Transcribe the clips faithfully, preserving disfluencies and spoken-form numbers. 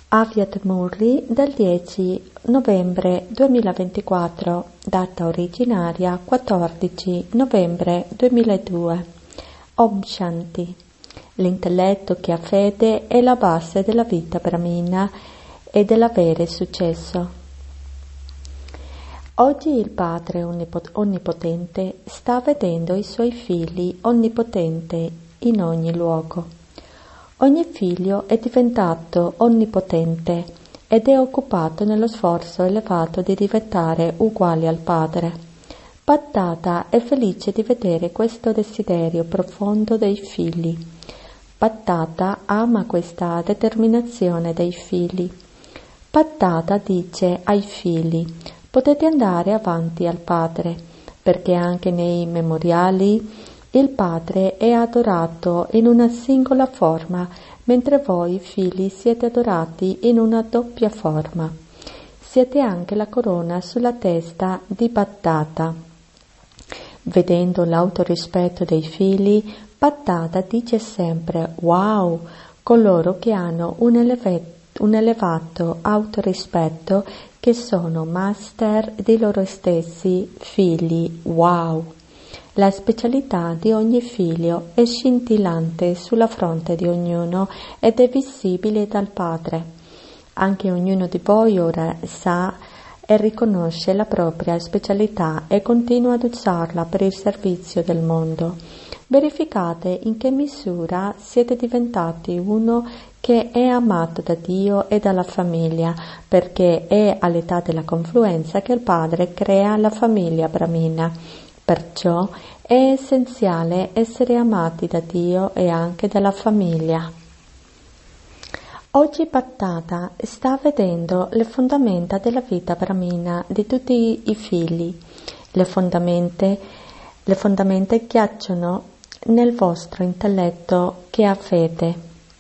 Aviat Murri del dieci novembre duemilaventiquattro, data originaria quattordici novembre duemiladue. Om Shanti. L'intelletto che ha fede è la base della vita brahmina e dell'avere successo. Oggi il Padre Onnipotente sta vedendo i suoi figli onnipotenti in ogni luogo. Ogni figlio è diventato onnipotente ed è occupato nello sforzo elevato di diventare uguale al Padre. Bhattata è felice di vedere questo desiderio profondo dei figli. Bhattata ama questa determinazione dei figli. Bhattata dice ai figli: potete andare avanti al Padre, perché anche nei memoriali il Padre è adorato in una singola forma, mentre voi figli siete adorati in una doppia forma. Siete anche la corona sulla testa di Bhattata. Vedendo l'autorispetto dei figli, Bhattata dice sempre: wow, coloro che hanno un, eleve- un elevato autorispetto, che sono master di loro stessi figli, wow. La specialità di ogni figlio è scintillante sulla fronte di ognuno ed è visibile dal Padre. Anche ognuno di voi ora sa e riconosce la propria specialità e continua ad usarla per il servizio del mondo. Verificate in che misura siete diventati uno che è amato da Dio e dalla famiglia, perché è all'età della confluenza che il Padre crea la famiglia brahmina. Perciò è essenziale essere amati da Dio e anche dalla famiglia. Oggi Bhattata sta vedendo le fondamenta della vita brahmina di tutti i figli. Le fondamenta, le fondamenta giacciono nel vostro intelletto che ha fede.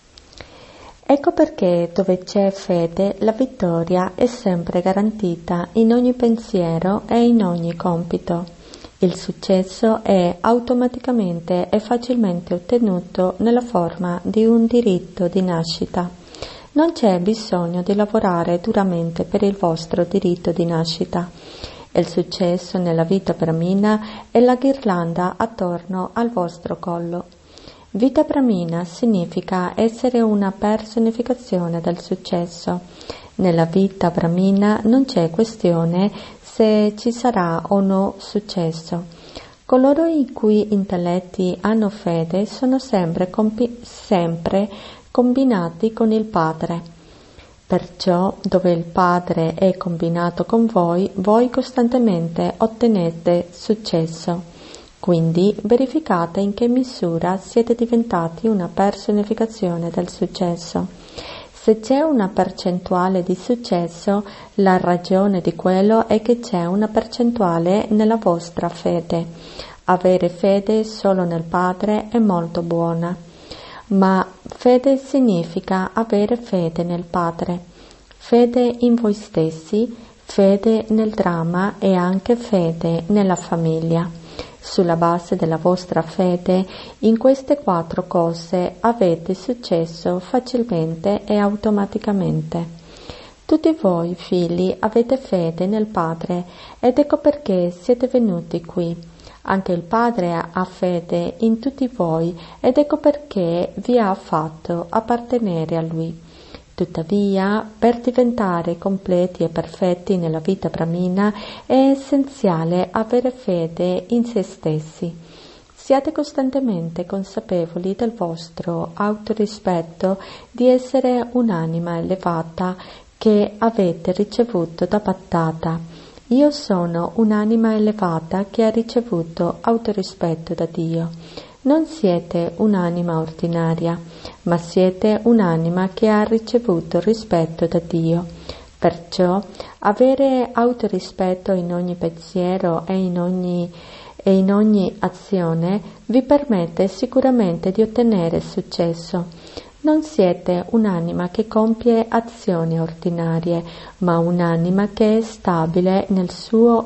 Ecco perché dove c'è fede la vittoria è sempre garantita in ogni pensiero e in ogni compito. Il successo è automaticamente e facilmente ottenuto nella forma di un diritto di nascita. Non c'è bisogno di lavorare duramente per il vostro diritto di nascita. Il successo nella vita brahmina è la ghirlanda attorno al vostro collo. Vita brahmina significa essere una personificazione del successo. Nella vita brahmina non c'è questione se ci sarà o no successo. Coloro i cui intelletti hanno fede sono sempre, compi- sempre combinati con il Padre. Perciò, dove il Padre è combinato con voi, voi costantemente ottenete successo. Quindi verificate in che misura siete diventati una personificazione del successo. Se c'è una percentuale di successo, la ragione di quello è che c'è una percentuale nella vostra fede. Avere fede solo nel Padre è molto buona, ma fede significa avere fede nel Padre, fede in voi stessi, fede nel dramma e anche fede nella famiglia. Sulla base della vostra fede in queste quattro cose avete successo facilmente e automaticamente. Tutti voi figli avete fede nel Padre ed ecco perché siete venuti qui. Anche il Padre ha fede in tutti voi ed ecco perché vi ha fatto appartenere a Lui. Tuttavia, per diventare completi e perfetti nella vita brahmina è essenziale avere fede in se stessi. Siate costantemente consapevoli del vostro autorispetto di essere un'anima elevata che avete ricevuto da Bhattata. Io sono un'anima elevata che ha ricevuto autorispetto da Dio. Non siete un'anima ordinaria, ma siete un'anima che ha ricevuto rispetto da Dio. Perciò avere autorispetto in ogni pensiero e in ogni, e in ogni azione vi permette sicuramente di ottenere successo. Non siete un'anima che compie azioni ordinarie, ma un'anima che è stabile nel suo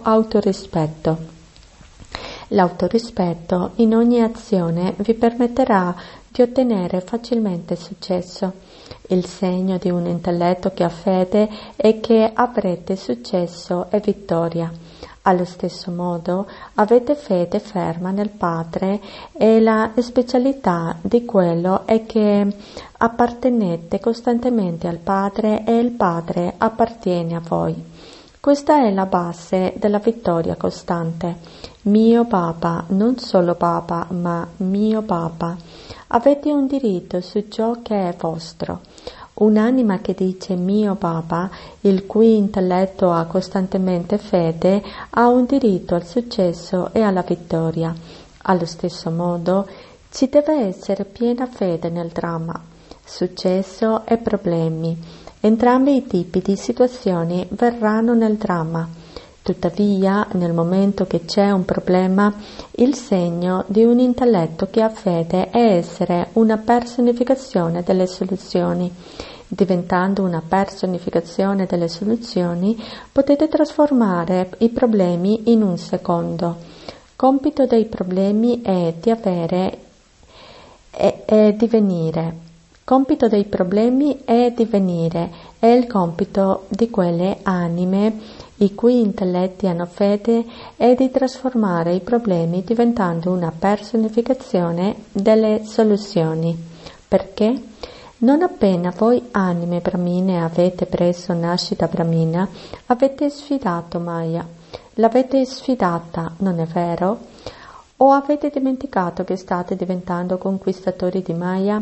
autorispetto. L'autorispetto in ogni azione vi permetterà di ottenere facilmente successo. Il segno di un intelletto che ha fede è che avrete successo e vittoria. Allo stesso modo avete fede ferma nel Padre e la specialità di quello è che appartenete costantemente al Padre e il Padre appartiene a voi. Questa è la base della vittoria costante. Mio Papa, non solo Papa, ma mio Papa. Avete un diritto su ciò che è vostro. Un'anima che dice mio Papa, il cui intelletto ha costantemente fede, ha un diritto al successo e alla vittoria. Allo stesso modo, ci deve essere piena fede nel dramma, successo e problemi. Entrambi i tipi di situazioni verranno nel dramma. Tuttavia, nel momento che c'è un problema, il segno di un intelletto che ha fede è essere una personificazione delle soluzioni. Diventando una personificazione delle soluzioni, potete trasformare i problemi in un secondo. Compito dei problemi è di avere e, e divenire. Compito dei problemi è divenire, è il compito di quelle anime i cui intelletti hanno fede è di trasformare i problemi diventando una personificazione delle soluzioni. Perché? Non appena voi anime brahmine avete preso nascita brahmina, avete sfidato Maya. L'avete sfidata, non è vero? O avete dimenticato che state diventando conquistatori di Maya?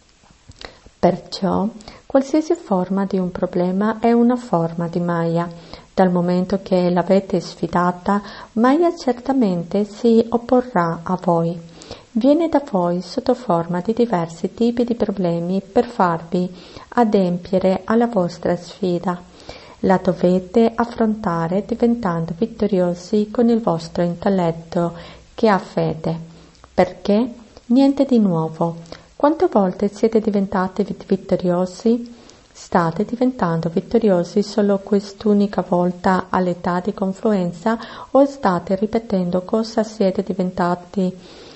Perciò, qualsiasi forma di un problema è una forma di Maya. Dal momento che l'avete sfidata, Maya certamente si opporrà a voi. Viene da voi sotto forma di diversi tipi di problemi per farvi adempiere alla vostra sfida. La dovete affrontare diventando vittoriosi con il vostro intelletto che ha fede. Perché? Niente di nuovo. Quante volte siete diventati vittoriosi? State diventando vittoriosi solo quest'unica volta all'età di confluenza o state ripetendo cosa siete diventati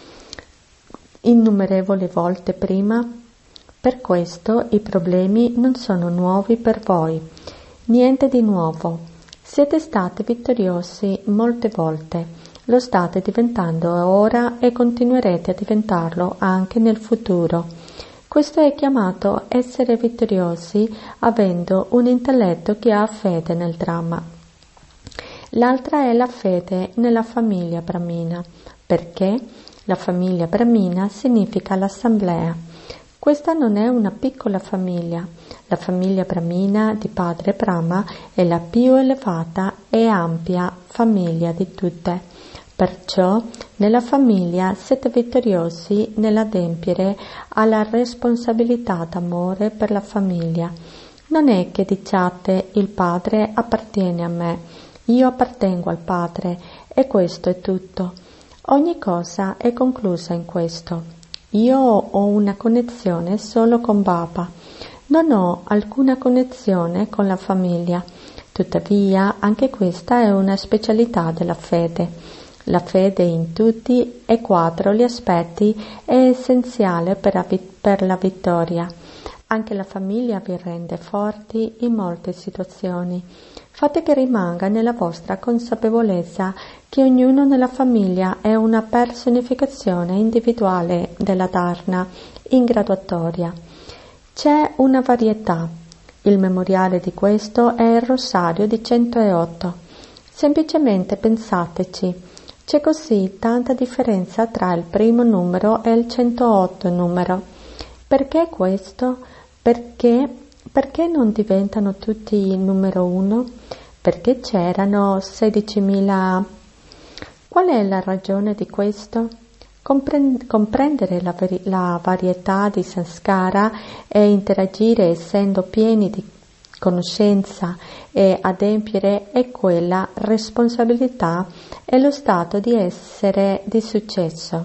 innumerevoli volte prima? Per questo i problemi non sono nuovi per voi. Niente di nuovo. Siete stati vittoriosi molte volte. Lo state diventando ora e continuerete a diventarlo anche nel futuro. Questo è chiamato essere vittoriosi avendo un intelletto che ha fede nel dramma. L'altra è la fede nella famiglia brahmina, perché la famiglia brahmina significa l'assemblea. Questa non è una piccola famiglia. La famiglia brahmina di padre Brahma è la più elevata e ampia famiglia di tutte. Perciò nella famiglia siete vittoriosi nell'adempiere alla responsabilità d'amore per la famiglia. Non è che diciate il padre appartiene a me, io appartengo al padre e questo è tutto. Ogni cosa è conclusa in questo. Io ho una connessione solo con Baba, non ho alcuna connessione con la famiglia. Tuttavia anche questa è una specialità della fede. La fede in tutti e quattro gli aspetti è essenziale per, per la vittoria. Anche la famiglia vi rende forti in molte situazioni. Fate che rimanga nella vostra consapevolezza che ognuno nella famiglia è una personificazione individuale della Dharna in graduatoria. C'è una varietà. Il memoriale di questo è il rosario di centootto. Semplicemente pensateci. C'è così tanta differenza tra il primo numero e il centootto numero. Perché questo? Perché, perché non diventano tutti il numero uno? Perché c'erano sedicimila. Qual è la ragione di questo? Comprend- comprendere la, veri- la varietà di sanskara e interagire essendo pieni di conoscenza e adempiere è quella responsabilità e lo stato di essere di successo.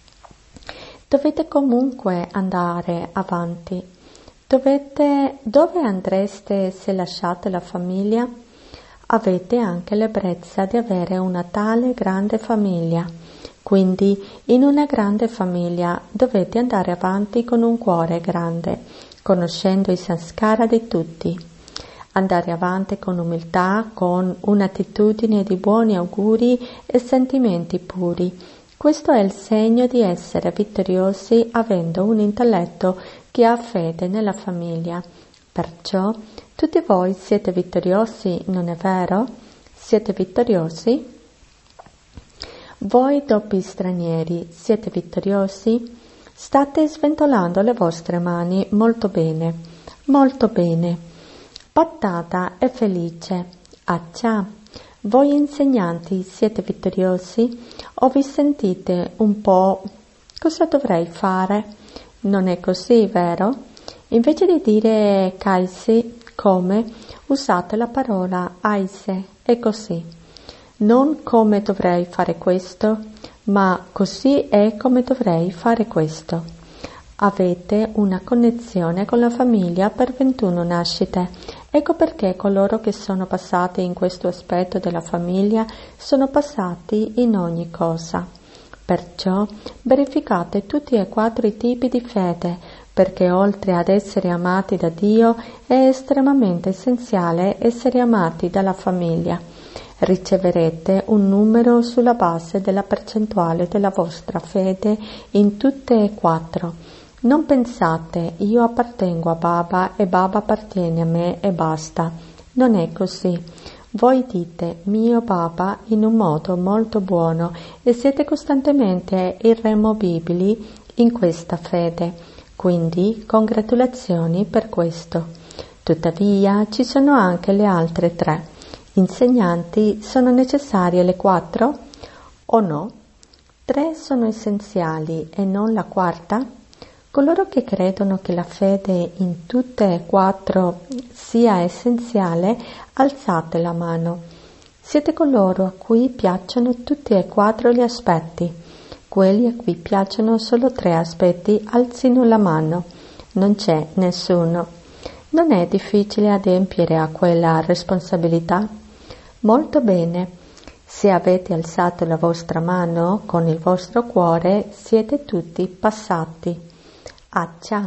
Dovete comunque andare avanti. Dovete, dove andreste se lasciate la famiglia? Avete anche l'ebbrezza di avere una tale grande famiglia. Quindi in una grande famiglia dovete andare avanti con un cuore grande, conoscendo i sanskara di tutti. Andare avanti con umiltà, con un'attitudine di buoni auguri e sentimenti puri. Questo è il segno di essere vittoriosi avendo un intelletto che ha fede nella famiglia. Perciò tutti voi siete vittoriosi, non è vero? Siete vittoriosi? Voi doppi stranieri, siete vittoriosi? State sventolando le vostre mani molto bene, molto bene. Patata è felice. Accia, voi insegnanti siete vittoriosi? O vi sentite un po' cosa dovrei fare? Non è così, vero? Invece di dire kaisi, come, usate la parola aise, è così. Non come dovrei fare questo, ma così è come dovrei fare questo. Avete una connessione con la famiglia per ventuno nascite. Ecco perché coloro che sono passati in questo aspetto della famiglia sono passati in ogni cosa. Perciò verificate tutti e quattro i tipi di fede, perché oltre ad essere amati da Dio è estremamente essenziale essere amati dalla famiglia. Riceverete un numero sulla base della percentuale della vostra fede in tutte e quattro. Non pensate, io appartengo a Baba e Baba appartiene a me e basta. Non è così. Voi dite mio Baba in un modo molto buono e siete costantemente irremovibili in questa fede. Quindi congratulazioni per questo. Tuttavia ci sono anche le altre tre. Insegnanti, sono necessarie le quattro o no? Tre sono essenziali e non la quarta? Coloro che credono che la fede in tutte e quattro sia essenziale, alzate la mano. Siete coloro a cui piacciono tutti e quattro gli aspetti. Quelli a cui piacciono solo tre aspetti, alzino la mano. Non c'è nessuno. Non è difficile adempiere a quella responsabilità? Molto bene. Se avete alzato la vostra mano con il vostro cuore, siete tutti passati. Accia.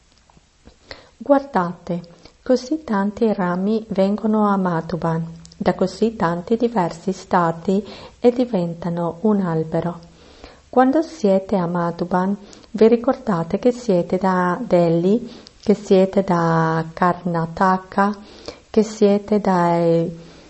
Guardate, così tanti rami vengono a Madhuban, da così tanti diversi stati e diventano un albero. Quando siete a Madhuban, vi ricordate che siete da Delhi, che siete da Karnataka, che siete da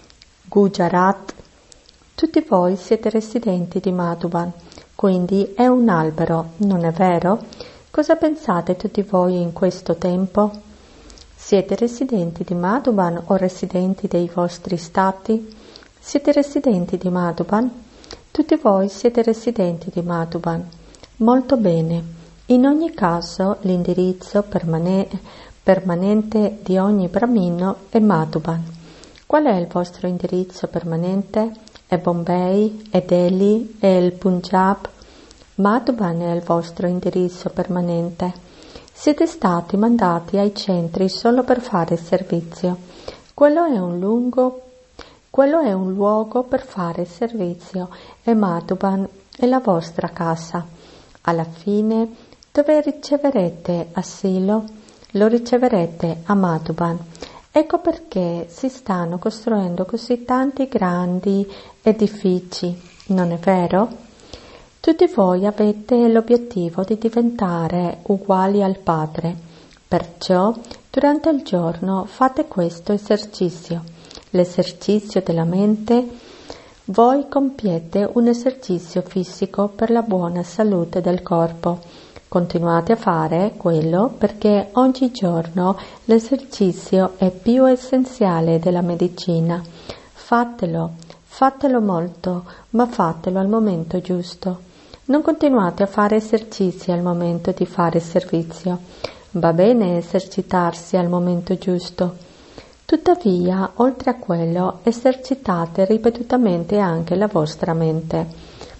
Gujarat. Tutti voi siete residenti di Madhuban, quindi è un albero, non è vero? Cosa pensate tutti voi in questo tempo? Siete residenti di Madhuban o residenti dei vostri stati? Siete residenti di Madhuban? Tutti voi siete residenti di Madhuban. Molto bene. In ogni caso l'indirizzo permane- permanente di ogni Brahmino è Madhuban. Qual è il vostro indirizzo permanente? È Bombay? È Delhi? È il Punjab? Madhuban è il vostro indirizzo permanente. Siete stati mandati ai centri solo per fare servizio. Quello è un lungo, quello è un luogo per fare servizio e Madhuban è la vostra casa. Alla fine, dove riceverete asilo? Lo riceverete a Madhuban. Ecco perché si stanno costruendo così tanti grandi edifici, non è vero? Tutti voi avete l'obiettivo di diventare uguali al Padre, perciò durante il giorno fate questo esercizio, l'esercizio della mente. Voi compiete un esercizio fisico per la buona salute del corpo. Continuate a fare quello perché ogni giorno l'esercizio è più essenziale della medicina. Fatelo, fatelo molto, ma fatelo al momento giusto. Non continuate a fare esercizi al momento di fare servizio. Va bene esercitarsi al momento giusto. Tuttavia, oltre a quello, esercitate ripetutamente anche la vostra mente.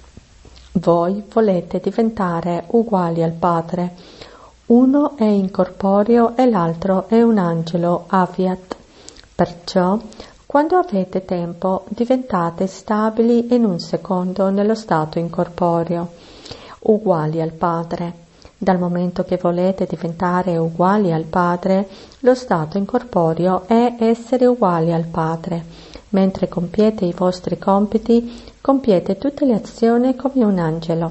Voi volete diventare uguali al Padre. Uno è incorporeo e l'altro è un angelo Avyat. Perciò, Quando avete tempo, diventate stabili in un secondo nello stato incorporeo, uguali al Padre. Dal momento che volete diventare uguali al Padre, lo stato incorporeo è essere uguali al Padre. Mentre compiete i vostri compiti, compiete tutte le azioni come un angelo.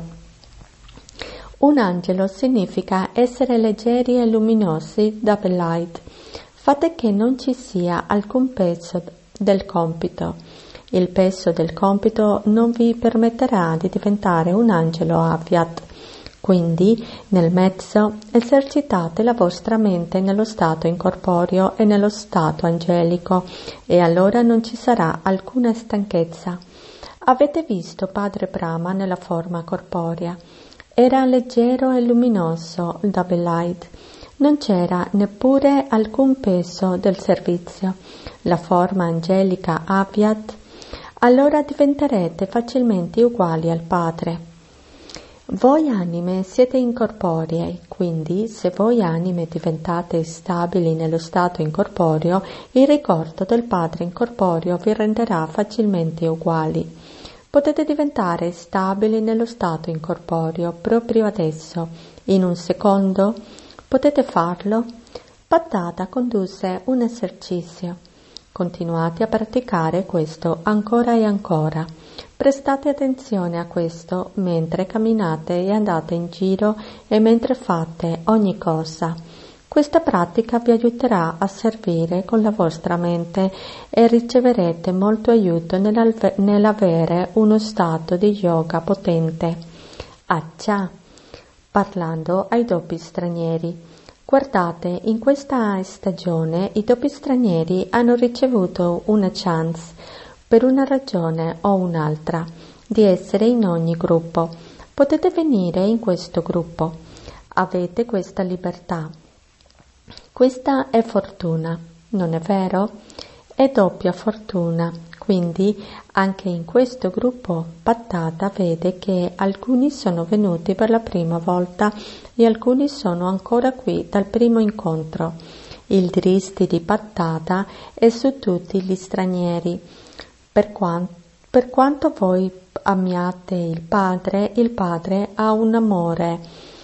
Un angelo significa essere leggeri e luminosi, double light. Fate che non ci sia alcun peso del compito. Il peso del compito non vi permetterà di diventare un angelo Avyat. Quindi, nel mezzo, esercitate la vostra mente nello stato incorporeo e nello stato angelico, e allora non ci sarà alcuna stanchezza. Avete visto Padre Brahma nella forma corporea. Era leggero e luminoso, il double light. Non c'era neppure alcun peso del servizio. La forma angelica Avyat. Allora diventerete facilmente uguali al Padre. Voi anime siete incorporei, quindi se voi anime diventate stabili nello stato incorporeo, il ricordo del Padre incorporeo vi renderà facilmente uguali. Potete diventare stabili nello stato incorporeo proprio adesso, in un secondo. Potete farlo? Pattata condusse un esercizio. Continuate a praticare questo ancora e ancora. Prestate attenzione a questo mentre camminate e andate in giro e mentre fate ogni cosa. Questa pratica vi aiuterà a servire con la vostra mente e riceverete molto aiuto nell'avere uno stato di yoga potente. Accia, parlando ai doppi stranieri. Guardate, in questa stagione i doppi stranieri hanno ricevuto una chance, per una ragione o un'altra, di essere in ogni gruppo. Potete venire in questo gruppo. Avete questa libertà. Questa è fortuna, non è vero? È doppia fortuna. Quindi anche in questo gruppo Pattata vede che alcuni sono venuti per la prima volta e alcuni sono ancora qui dal primo incontro. Il dristi di Pattata è su tutti gli stranieri. Per quanto, per quanto voi amiate il Padre, il Padre ha un amore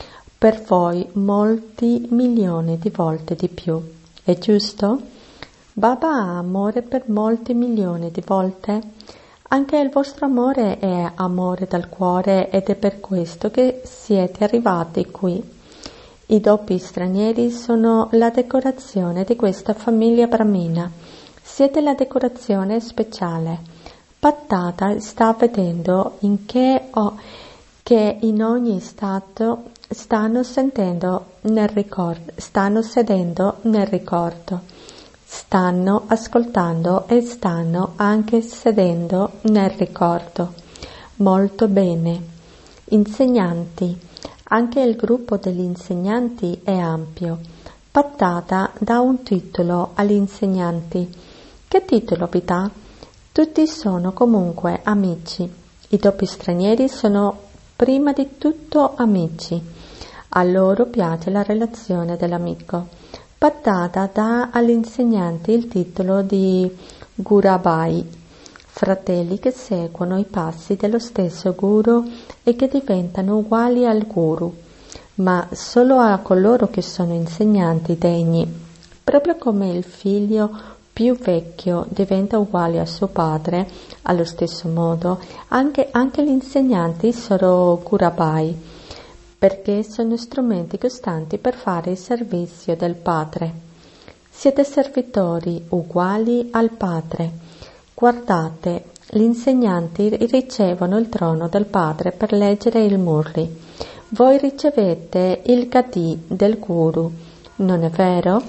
per voi molti milioni di volte di più. È giusto? Baba ha amore per molti milioni di volte. Anche il vostro amore è amore dal cuore ed è per questo che siete arrivati qui. I doppi stranieri sono la decorazione di questa famiglia brahmina. Siete la decorazione speciale. Pattata sta vedendo in che, oh, che in ogni stato stanno sentendo nel ricordo, stanno sedendo nel ricordo. Stanno ascoltando e stanno anche sedendo nel ricordo. Molto bene. Insegnanti. Anche il gruppo degli insegnanti è ampio. Pattata dà un titolo agli insegnanti. Che titolo vi dà? Tutti sono comunque amici. I doppi stranieri sono prima di tutto amici. A loro piace la relazione dell'amico. Pattata dà agli insegnanti il titolo di Gurabai, fratelli che seguono i passi dello stesso guru e che diventano uguali al guru, ma solo a coloro che sono insegnanti degni. Proprio come il figlio più vecchio diventa uguale a suo padre, allo stesso modo anche, anche gli insegnanti sono Gurabai, perché sono strumenti costanti per fare il servizio del Padre. Siete servitori uguali al Padre. Guardate, gli insegnanti ricevono il trono del Padre per leggere il Murli. Voi ricevete il Gadi del Guru, non è vero?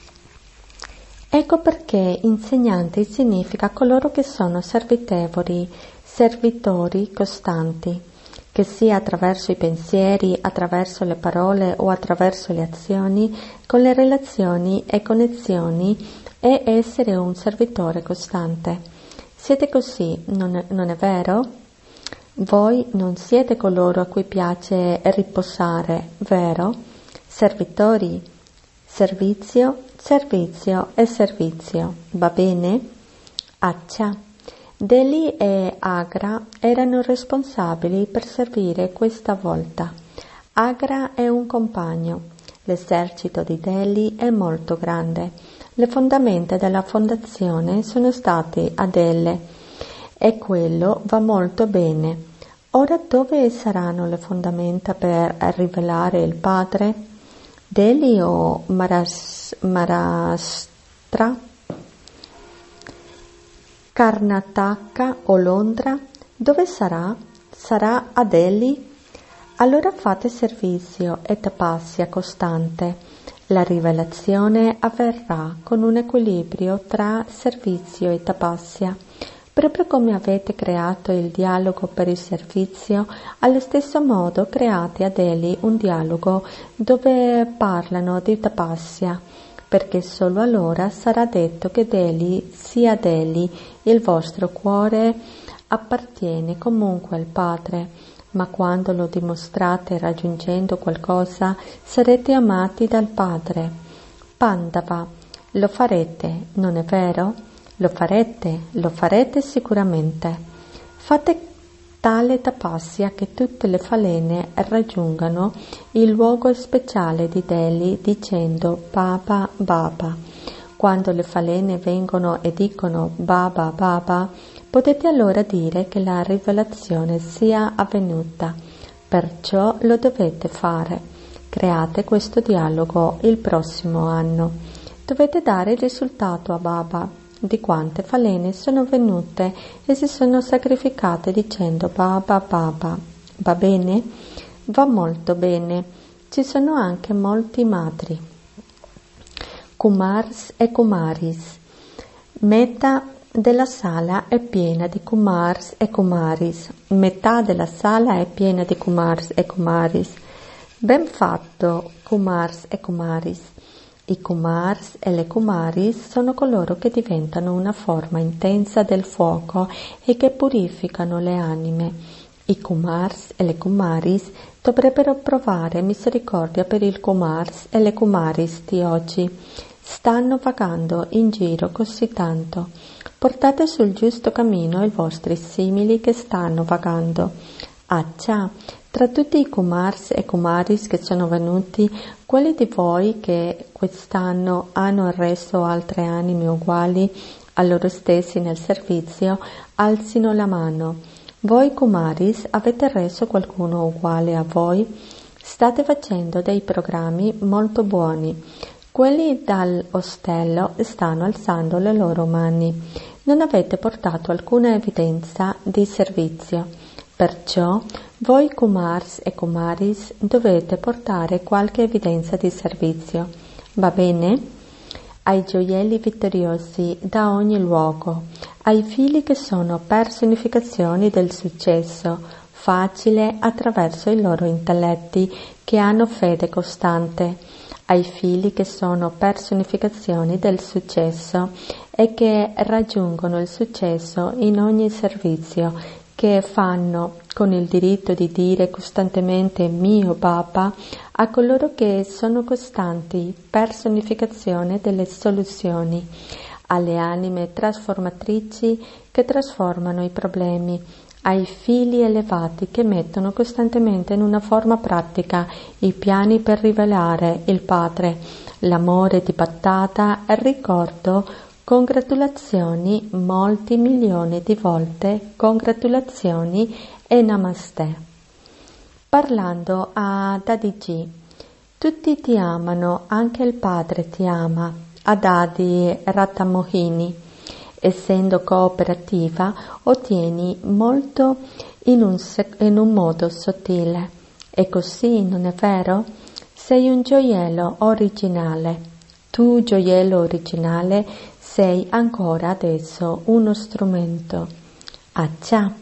Ecco perché insegnanti significa coloro che sono servitevoli, servitori costanti. Che sia attraverso i pensieri, attraverso le parole o attraverso le azioni, con le relazioni e connezioni, è essere un servitore costante. Siete così, non è, non è vero? Voi non siete coloro a cui piace riposare, vero? Servitori, servizio, servizio e servizio, va bene? Accia. Deli e Agra erano responsabili per servire questa volta. Agra è un compagno. L'esercito di Delhi è molto grande. Le fondamenta della fondazione sono state a Delhi e quello va molto bene. Ora dove saranno le fondamenta per rivelare il padre? Delhi o Maras- Maharashtra? Karnataka o Londra? Dove sarà? Sarà a Delhi? Allora fate servizio e tapasya costante. La rivelazione avverrà con un equilibrio tra servizio e tapasya. Proprio come avete creato il dialogo per il servizio, allo stesso modo create a Delhi un dialogo dove parlano di tapasya, perché solo allora sarà detto che Delhi sia Delhi, il vostro cuore appartiene comunque al Padre. Ma quando lo dimostrate raggiungendo qualcosa, sarete amati dal Padre. Pandava, lo farete, non è vero? Lo farete, lo farete sicuramente. Fate tale tapasya che tutte le falene raggiungano il luogo speciale di Delhi dicendo Baba Baba. Quando le falene vengono e dicono Baba Baba, potete allora dire che la rivelazione sia avvenuta, perciò lo dovete fare. Create questo dialogo il prossimo anno. Dovete dare il risultato a Baba di quante falene sono venute e si sono sacrificate dicendo Baba Baba. Va bene? Va molto bene. Ci sono anche molti madri. Kumars e Kumaris. Metà della sala è piena di Kumars e Kumaris. Metà della sala è piena di Kumars e Kumaris. Ben fatto, Kumars e Kumaris. I Kumars e le Kumaris sono coloro che diventano una forma intensa del fuoco e che purificano le anime. I Kumars e le Kumaris dovrebbero provare misericordia per i Kumars e le Kumaris di oggi. Stanno vagando in giro così tanto. Portate sul giusto cammino i vostri simili che stanno vagando. Accia, tra tutti i Kumars e Kumaris che sono venuti, quelli di voi che quest'anno hanno reso altre anime uguali a loro stessi nel servizio, alzino la mano. Voi Kumaris avete reso qualcuno uguale a voi? State facendo dei programmi molto buoni. Quelli dall'ostello stanno alzando le loro mani. Non avete portato alcuna evidenza di servizio. Perciò voi Kumars e Kumaris dovete portare qualche evidenza di servizio. Va bene? Ai gioielli vittoriosi da ogni luogo, ai figli che sono personificazioni del successo facile attraverso i loro intelletti che hanno fede costante, ai figli che sono personificazioni del successo e che raggiungono il successo in ogni servizio che fanno con il diritto di dire costantemente mio Baba a coloro che sono costanti personificazione delle soluzioni, alle anime trasformatrici che trasformano i problemi, ai figli elevati che mettono costantemente in una forma pratica i piani per rivelare il Padre, l'amore di Battata e ricordo congratulazioni molti milioni di volte, congratulazioni e namaste. Parlando a Dadi G, tutti ti amano, anche il Padre ti ama, a Dadi Ratamohini. Essendo cooperativa, ottieni molto in un, sec- in un modo sottile. E così, non è vero? Sei un gioiello originale. Tu, gioiello originale, sei ancora adesso uno strumento. Accia.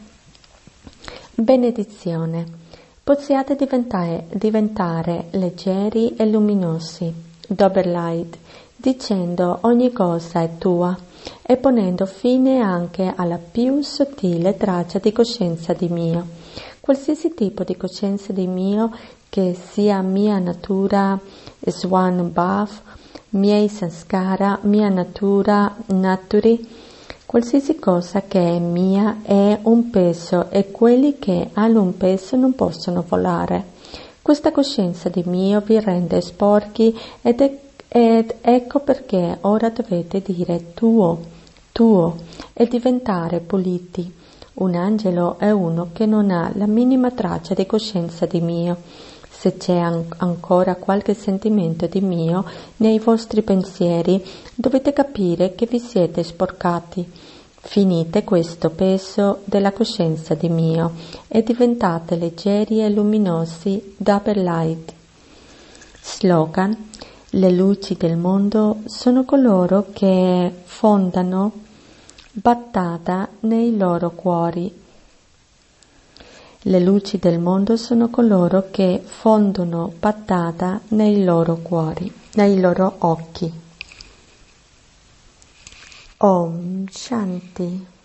Benedizione. Possiate diventare, diventare leggeri e luminosi. Doberlight, dicendo ogni cosa è tua e ponendo fine anche alla più sottile traccia di coscienza di mio. Qualsiasi tipo di coscienza di mio che sia mia natura Swan Bhav, miei sanskara, mia natura naturi, Qualsiasi cosa che è mia è un peso e quelli che hanno un peso non possono volare. Questa coscienza di mio vi rende sporchi ed, è, ed ecco perché ora dovete dire tuo, tuo e diventare puliti. Un angelo è uno che non ha la minima traccia di coscienza di mio. Se c'è an- ancora qualche sentimento di mio nei vostri pensieri, dovete capire che vi siete sporcati. Finite questo peso della coscienza di mio e diventate leggeri e luminosi double light. Slogan: le luci del mondo sono coloro che fondano battaglia nei loro cuori. Le luci del mondo sono coloro che fondono battaglia nei loro cuori, nei loro occhi. Om Shanti.